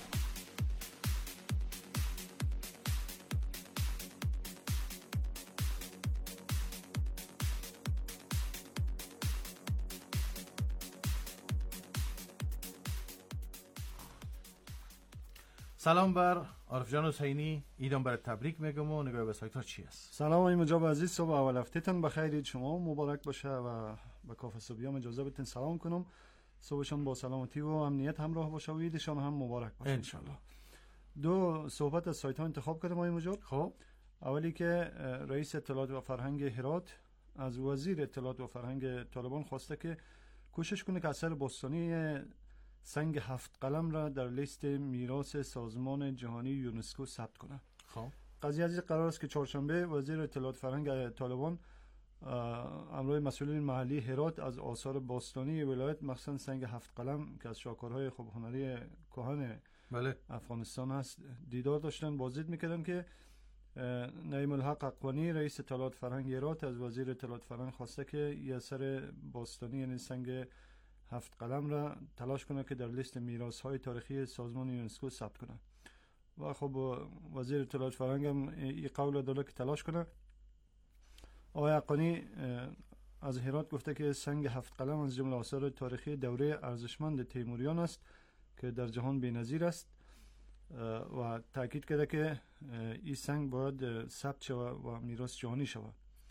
Speaker 3: سلام بر عارف جان حسینی، ایدان برای تبریک میگم و نگاه به سایت ها چی است؟
Speaker 17: سلام آقای مجاب عزیز، صبح اول هفتهتون بخیر، شما مبارک باشه و به کافه صبحیام اجازه بدین سلام کنم. صبحشان با سلامتی و امنیت همراه باشه و عیدشان هم مبارک باشه
Speaker 3: ان شاء الله.
Speaker 17: دو صحبت از سایت ها انتخاب کردم آقای مجاب.
Speaker 3: خب
Speaker 17: اولی که رئیس اطلاعات و فرهنگ هرات از وزیر اطلاعات و فرهنگ طالبان خواسته که کوشش کنه که اثر باستانی سنگ هفت قلم را در لیست میراث سازمان جهانی یونسکو ثبت کنه.
Speaker 3: خب
Speaker 17: قضیه از قرار است که چهارشنبه وزیر اطلاعات فرهنگ طالبان همراه مسئولین محلی هرات از آثار باستانی ولایت مخصوصا سنگ هفت قلم که از شاهکارهای خوب هنری کهن
Speaker 3: بله
Speaker 17: افغانستان هست دیدار داشتن. بازدید میکردن که نعیم الحق اقوانی رئیس اطلاعات فرهنگ هرات از وزیر اطلاعات فرهنگ خواسته که یه اثر باستانی یعنی سنگ هفت قلم را تلاش کنه که در لیست میراث‌های تاریخی سازمان یونسکو ثبت کنه و خب وزیر اطلاعات فرهنگ هم این قول داده که تلاش کنه. آقای اقوانی از هرات گفته که سنگ هفت قلم از جمله آثار تاریخی دوره ارزشمند تیموریان است که در جهان بی‌نظیر است و تاکید کرده که این سنگ باید ثبت شود و میراث جهانی شود.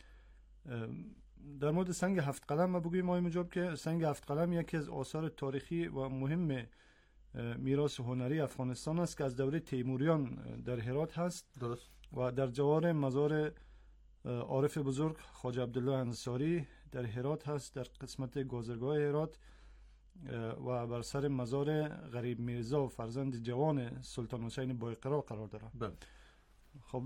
Speaker 17: در مورد سنگ هفت قلم ما بگوییم آقای مجاب که سنگ هفت قلم یکی از آثار تاریخی و مهم میراث هنری افغانستان است که از دوره تیموریان در هرات هست.
Speaker 1: درست.
Speaker 17: و در جوار مزار عارف بزرگ خواجه عبدالله انصاری در هرات هست، در قسمت گازرگاه هرات، و بر سر مزار غریب میرزا و فرزند جوان سلطان حسین بایقرا قرار داره.
Speaker 1: بله.
Speaker 17: خب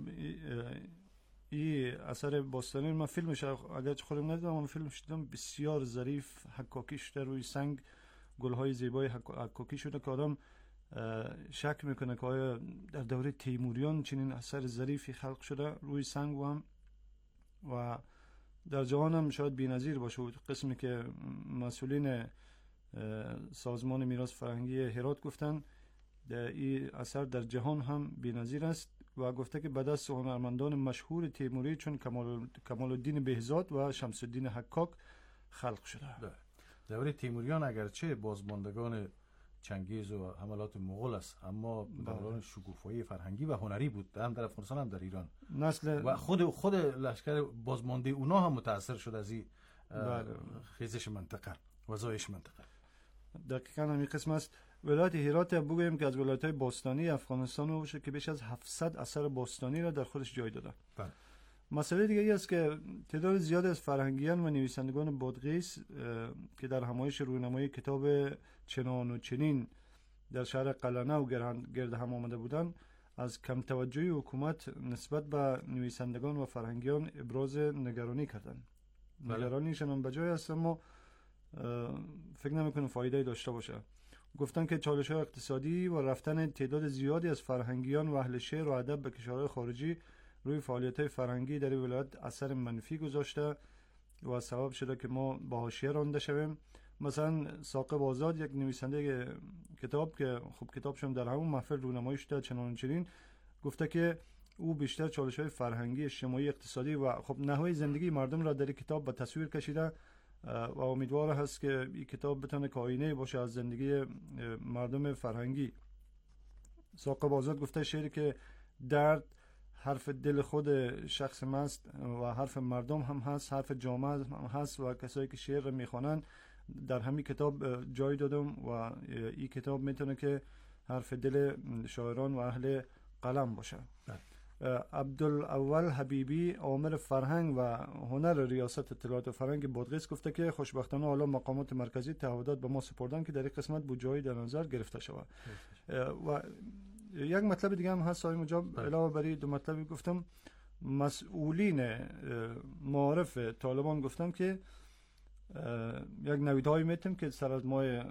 Speaker 17: این اثر باستانی من فیلمش اگر خودم ندیدم من فیلمش دیدم، بسیار ظریف حکاکی شده روی سنگ، گلهای زیبای حکاکی شده که آدم شک میکنه که آیا در دوره تیموریان چنین اثر ظریفی خلق شده روی سنگ. و هم و در جهان هم شاید بی‌نظیر باشه. قسمی که مسئولین سازمان میراث فرهنگی هرات گفتن این اثر در جهان هم بی‌نظیر است و گفته که به دست هنرمندان مشهور تیموری چون کمال کمال الدین بهزاد و شمس الدین حکاک خلق شده.
Speaker 3: دوره تیموریان اگرچه بازماندگان چنگیز و حملات مغول است، اما دوران شکوفایی فرهنگی و هنری بود، هم در افغانستان هم در ایران.
Speaker 17: نسل
Speaker 3: و خود خود لشکر بازمانده اونا هم متاثر شد از این خیزش منطقه و زایش منطقه.
Speaker 17: دقیقاً همین قسم است. ولایت هرات بگوییم که از ولایت‌های باستانی افغانستان باشه که بیش از هفتصد اثر باستانی را در خودش جای داده.
Speaker 3: بله.
Speaker 17: مسئله دیگه ای است که تعداد زیادی از فرهنگیان و نویسندگان بادغیس که در همایش رونمایی کتاب چنان و چنین در شهر قلنه و گرد هم آمده بودند، از کم توجهی حکومت نسبت به نویسندگان و فرهنگیان ابراز نگرانی کردند.
Speaker 3: بله.
Speaker 17: نگرانیشان هم بجای است، اما فکر نمی‌کنم فایده داشته باشه. گفتن که چالش‌های اقتصادی و رفتن تعداد زیادی از فرهنگیان و اهل شعر و ادب به کشورهای خارجی روی فعالیت‌های فرهنگی در ولایت اثر منفی گذاشته و سبب شده که ما به حاشیه رانده شویم. مثلا ثاقب آزاد، یک نویسنده کتاب که خب کتابشون در همون محفل رونمایی شده چنان چنین، گفته که او بیشتر چالش‌های فرهنگی، اجتماعی، اقتصادی و خب نحوه زندگی مردم را در کتاب به تصویر کشیده و امیدوار هست که این کتاب بتونه که آینه باشه از زندگی مردم فرهنگی. ثاقب آزاد گفته شعری که درد حرف دل خود شخص مست و حرف مردم هم هست، حرف جامعه هم هست و کسایی که شعر رو میخوانن در همین کتاب جای دادم و این کتاب میتونه که حرف دل شاعران و اهل قلم باشه. عبدالاول حبیبی آمر فرهنگ و هنر ریاست اطلاعات و فرهنگ بادغیس گفته که خوشبختانه حالا مقامات مرکزی تعهدات به ما سپردن که در این قسمت بودجه‌ای در نظر گرفته شود. و یک مطلب دیگه هم هست آقای مجاب، علاوه بر دو مطلبی گفتم، مسئولین معارف طالبان گفتن که یک نویدهایی میتیم که سر از ماه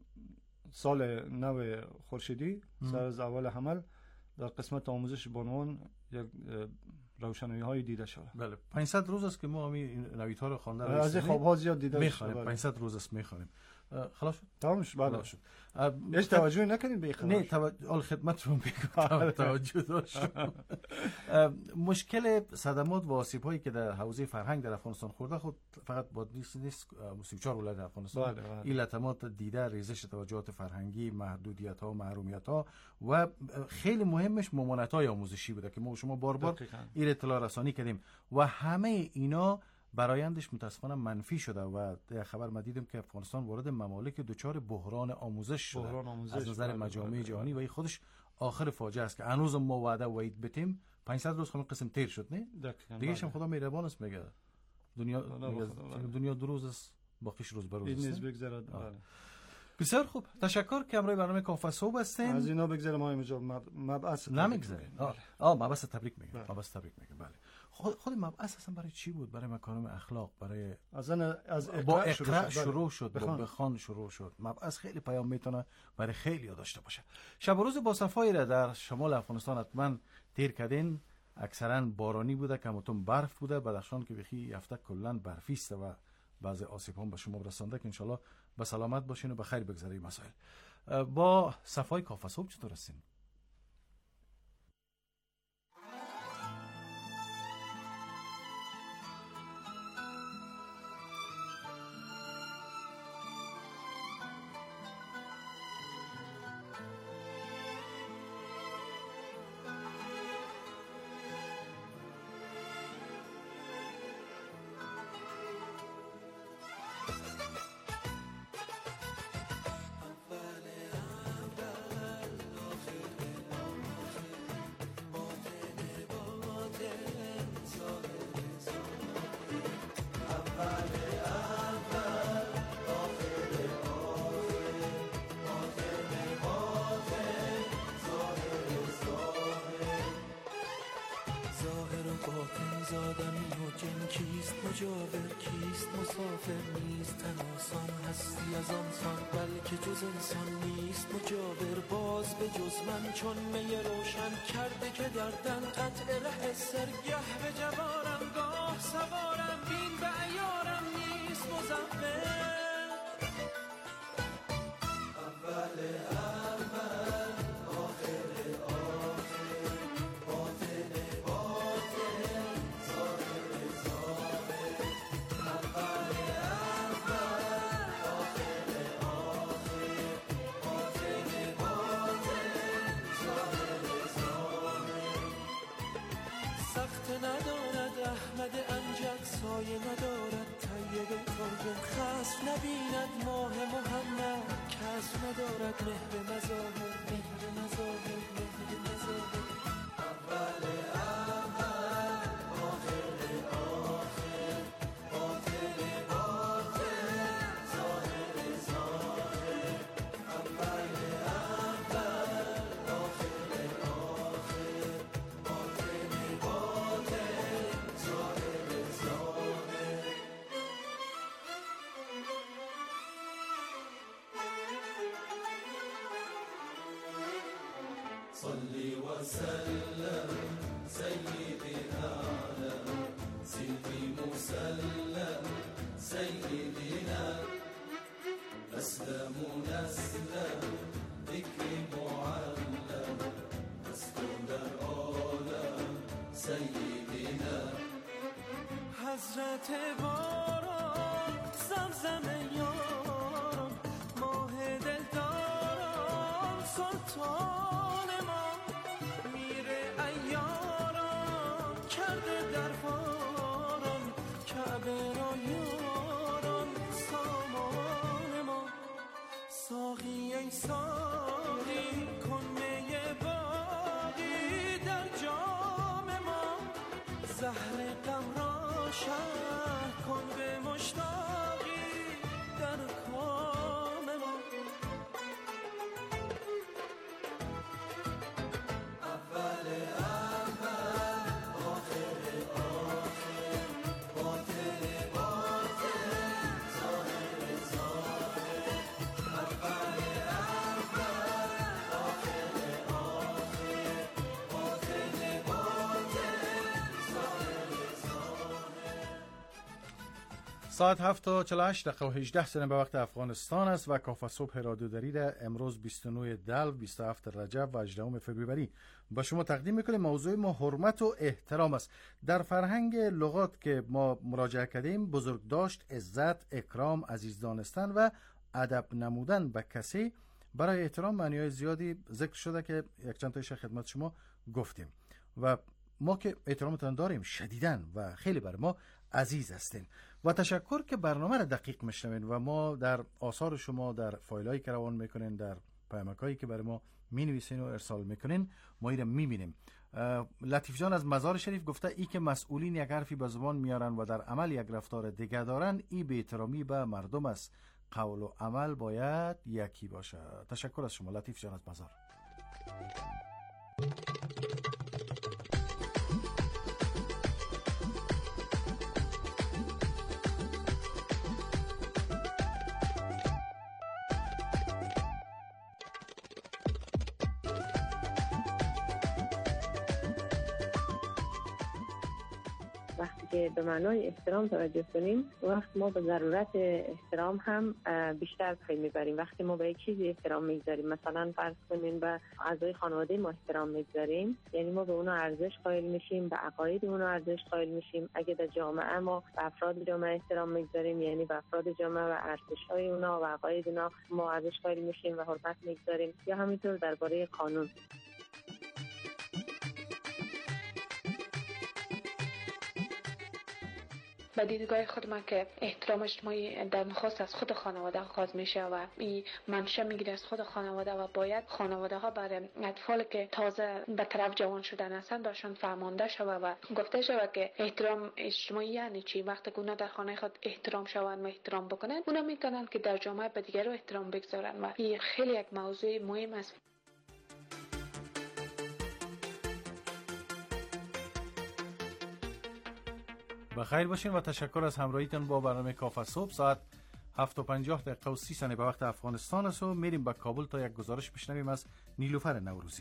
Speaker 17: سال نو خورشیدی سر از اول حمل در قسمت آموزش بانوان یک روشنایی های دیده شده.
Speaker 3: بله، پانصد روز است که ما این نویدها رو خوانده
Speaker 17: از این خواب‌ها زیاد دیده
Speaker 3: می‌خوانیم. پانصد روز است می‌خوانیم. خلاص شد؟
Speaker 17: تمام شد. بله شد. هیچ توجه نکنید به این خبر؟
Speaker 3: نه، توجه آل خدمت رو میگم توجه داشتم. مشکل صدمات و آسیب‌هایی که در حوزه فرهنگ در افغانستان خورده خود فقط با نیست نیست سی و چهار ولایت افغانستان.
Speaker 17: بله بله.
Speaker 3: این لطمات دیده، ریزش توجهات فرهنگی، محدودیت‌ها، محرومیت‌ها و خیلی مهمش ممانعت‌های آموزشی بوده که ما شما بار بار این اطلاع رسانی کردیم و همه اینا برایندش متاسفانه منفی شده و در خبر ما دیدیم که افغانستان وارد ممالک دچار بحران آموزش شده
Speaker 17: بحران آموزش
Speaker 3: از نظر مجامع جهانی و این خودش آخر فاجعه است که هنوز ما وعده وعید بتیم. پانصد روز همون قسم تیر شد نه دیگه هم خدا مهربان است میگه دنیا دنیا دو روز است باقیش روز به روز است.
Speaker 17: این نیز بگذرد.
Speaker 3: بسیار خوب، تشکر که امروز برنامه کافه صبح هستین.
Speaker 17: از اینا بگذرم های مجاب مبعث
Speaker 3: نمیگذارین. آه مبعث تبریک میگم. مبعث تبریک میگم. بله. خود خود مبعث اصلا برای چی بود؟ برای مکارم اخلاق، برای
Speaker 17: اصلا از
Speaker 3: با اقرا شروع شد، با بخوان شروع شد. مبعث خیلی پیام میتونه برای خیلی داشته باشه. شب و روز با صفایی را در شمال افغانستان حتما تیر کردین. اکثرا بارانی بوده، کمتون برف بوده. بدخشان که بخی هفته کلا برفیسته و بعضی آسیب هم به شما رسانده که انشالله به سلامت باشین و به خیر بگذره مسائل. با صفای کافه صبح چطور هستین؟
Speaker 7: نیست، مسافر نیست، تناسان هستی از آنسان، بلکه جز انسان نیست مجاور باز به جز من، چون می روشن کرده که گردن قطع ره سرگه به جوارم، گاه سوارم بین به عیارم نیست مزمر. اول اول آخر آخر، باطن باطن، ظاهر ظاهر. اول اول آخر آخر، باطن باطن، ظاهر ظاهر. سخت ندارد احمد امجد، سایه ندارد طیب کاظم، خصف نبیند ماه محمد، کسب ندارد مهر مظاهر، مهر مظاهر، مهر مظاهر. اول اول آخر آخر، باطن باطن، ظاهر ظاهر. اول اول آخر آخر، باطن باطن، ظاهر ظاهر. صلي وسلم سيدنا على سيدي مسلم سيدنا، أسلم نسلم ذكر معلم، أسلم العالم سيدنا. حضرت باران زمزم یاران، ماه دلداران، سلطان ما، میر ایاران کرده در باران، کعبه را یاران سامان ما. ساقی ای ساقی کن می باقی در جام ما، زهر غم را شرح کن به مشتاقی در کام ما. اول اول آخر آخر، باطن باطن، ظاهر ظاهر. اول اول آخر آخر، باطن باطن، ظاهر ظاهر.
Speaker 3: ساعت هفت تا چهل و هشت دقیقه و هجده ثانیه به وقت افغانستان است و کافه صبح رادیو دری امروز بیست و نه دلو بیست و هفت رجب و هجدهم فوریه با شما تقدیم میکنیم. موضوع ما حرمت و احترام است. در فرهنگ لغات که ما مراجعه کردیم، بزرگ داشت، عزت، اکرام، عزیز دانستن و ادب نمودن به کسی. برای احترام معنی‌های زیادی ذکر شده که یک چند تایش خدمت شما گفتیم و ما که احترامتان داریم شدیداً و خیلی بر ما عزیز هستین و تشکر که برنامه را دقیق میشنوین و ما در آثار شما، در فایلایی که روان میکنین، در پیامکایی که برای ما مینویسین و ارسال میکنین، ما این را میبینیم. لطیف جان از مزار شریف گفته ای که مسئولین یک حرفی به زبان میارن و در عمل یک رفتار دیگه دارن، ای به احترامی به مردم است. قول و عمل باید یکی باشه. تشکر از شما لطیف جان از مزار.
Speaker 18: وقتی که به معنای احترام توجه کنیم، وقت ما به ضرورت احترام هم بیشتر پی میبریم. وقتی ما به یک چیزی احترام میگذاریم، مثلا فرض کنین به اعضای خانواده ما احترام میگذاریم، یعنی ما به اونا ارزش قائل میشیم، به عقاید اونا ارزش قائل میشیم. اگه در جامعه ما به افراد جامعه احترام میگذاریم، یعنی به افراد جامعه و ارزش‌های اونا و عقاید اونا ما ارزش قائل میشیم و حرمت میگذاریم. یا همینطور درباره قانون.
Speaker 19: به دیدگاه خود من که احترام اجتماعی در نخست از خود خانواده آغاز میشه و این منشأ میگیره از خود خانواده و باید خانواده ها برای اطفال که تازه به طرف جوان شدن هستند برشان فرمانده شود و گفته شود که احترام اجتماعی یعنی چی. وقتی که اونا در خانه خود احترام شوند و احترام بکنن، اونا میتونن که در جامعه به دیگران احترام بگذارن و این خیلی یک موضوع مهم است.
Speaker 10: بخیر باشین و تشکر از همراهیتون با برنامه کافه صبح. ساعت هفت و پنجاه دقیقه و سی ثانیه به وقت افغانستان است و میریم به کابل تا یک گزارش بشنویم از نیلوفر نوروزی.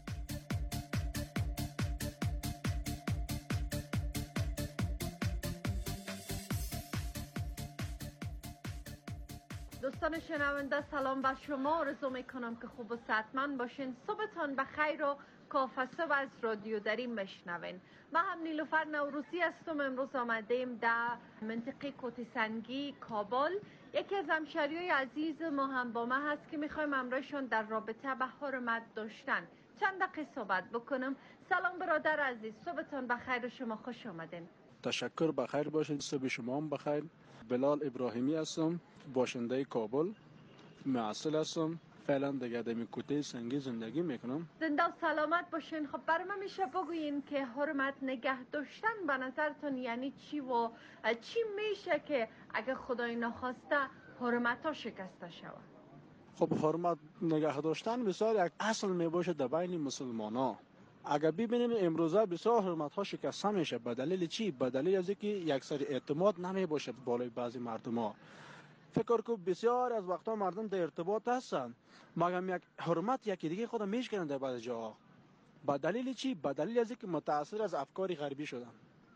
Speaker 20: دوستان شنونده سلام بر شما، آرزو میکنم که خوب و صحتمند باشین. صبحتان بخیر و کافه صبح از رادیو دریم بشنوین. من هم نیلوفر نوروزی هستم. امروز آمدیم در منطقه کوتی سنگی کابل. یکی از همشهریای عزیز ما هم با ما هست که میخوایم امروزشون در رابطه به حرمت داشتن چند دقیقه صحبت بکنم. سلام برادر عزیز، صبحتان بخیر و شما خوش آمدین.
Speaker 21: تشکر، بخیر باشین. صبح شما هم بخیر. بلال ابراهیمی هستم، باشنده کابل، معسل هستم. فعلا دیگه در کوته سنگی زندگی میکنم.
Speaker 20: زنده و سلامت باشین. خب برای من میشه بگوین که حرمت نگه داشتن به نظرتون یعنی چی و چی میشه که اگه خدای نخواسته حرمت ها شکسته شود؟
Speaker 21: خب حرمت نگه داشتن بسیار یک اصل میباشه در بین مسلمان ها. اگر ببینیم امروزه بسیار حرمت ها شکسته میشه. به دلیل چی؟ به دلیل از اینکه یک سری اعتماد نمیباشه بالای بعضی مردم ها. فکر کو بسیار از وقتا مردم در ارتباط هستن مگر یک حرمت یکی دیگه خود میشکنن در بعضی جاها. به دلیل چی؟ به دلیل از اینکه متاثر از افکار غربی شدن.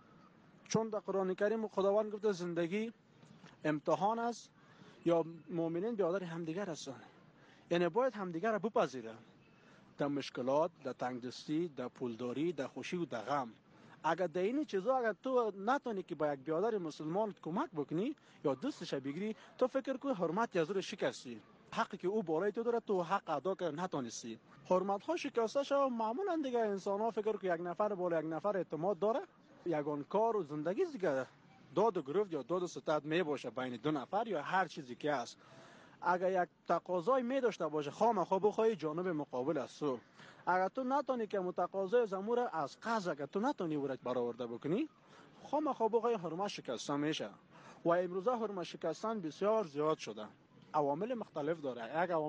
Speaker 21: چون در قرآن کریم خداوند گفته زندگی امتحان است یا مؤمنین برادر همدیگر هستند. یعنی باید همدیگر را بپذیرن در مشکلات، در تنگدستی، در پولداری، در خوشی و در غم. اگر در این چیزا اگر تو نتونی که با یک برادر مسلمان کمک بکنی یا دوستش بگیری، تو فکر کن حرمت از رو شکستی. حقی که او بالای تو داره تو حق ادا کردن نتونستی. حرمت ها شکسته شد. معمولا دیگه انسان ها فکر کن یک نفر بالا یک نفر اعتماد داره، یگان کار و زندگی دیگه داد و گرفت یا داد و ستد می باشه بین دو نفر یا هر چیزی که هست. اگر یک تقاضای می داشته باشه خامخا بخوای جانب مقابل است تو. اگر تو نتونی که متقاضای زمور از قضا اگر تو نتونی ورت برآورده بکنی خامخا بخوای حرمت شکسته میشه. و امروزه حرمت شکستن بسیار زیاد شده. عوامل مختلف داره. یک